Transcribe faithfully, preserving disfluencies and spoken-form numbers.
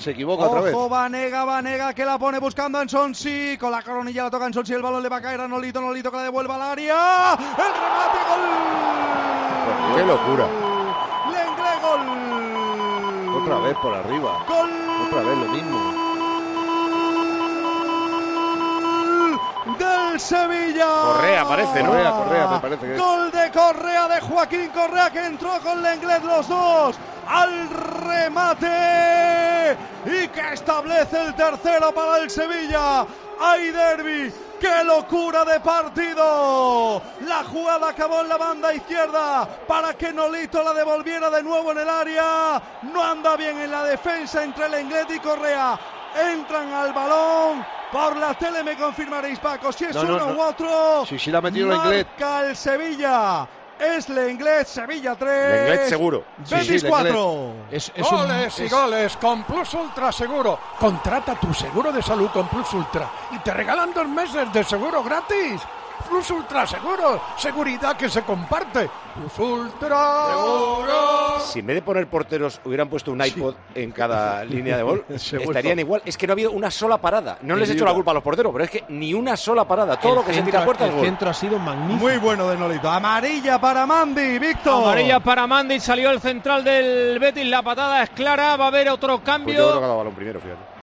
Se equivoca otra vez. Ojo, Vanega, Vanega que la pone buscando a Ensonsi. Con la coronilla la toca Ensonsi. El balón le va a caer a Nolito. Nolito que la devuelve al área. El remate, gol. ¡Qué locura! Lenglet, gol. Otra vez por arriba. Gol. Otra vez lo mismo. Del Sevilla. Correa parece, ¿no? Correa, Correa, me parece que es. Gol de Correa, de Joaquín Correa, que entró con Lenglet los dos al remate y que establece el tercero para el Sevilla. ¡Ay, derbi! ¡Qué locura de partido! La jugada acabó en la banda izquierda para que Nolito la devolviera de nuevo en el área. No anda bien en la defensa entre Lenglet y Correa. Entran al balón. Por la tele me confirmaréis, Paco, si es no, no, uno no. u otro. Sí, sí la ha metido Lenglet. Marca el Sevilla. Es Lenglet, Sevilla tres. Lenglet seguro. Betis Sí, sí, cuatro. Es, es Goles un, y es... goles con Plus Ultra Seguro. Contrata tu seguro de salud con Plus Ultra y te regalan dos meses de seguro gratis. Plus Ultra Seguro, seguridad que se comparte. Plus Ultra Seguro. Si en vez de poner porteros hubieran puesto un iPod sí. en cada línea de gol, Seguro. estarían igual. Es que no ha habido una sola parada. No Ni les he hecho una. la culpa a los porteros, pero es que ni una sola parada. Todo el lo que centro, se tira a puerta es el gol. El centro ha sido magnífico. Muy bueno de Nolito. Amarilla para Mandi, Víctor. Amarilla para Mandi, salió el central del Betis. La patada es clara, va a haber otro cambio. Pues yo creo que ha dado balón primero, fíjate.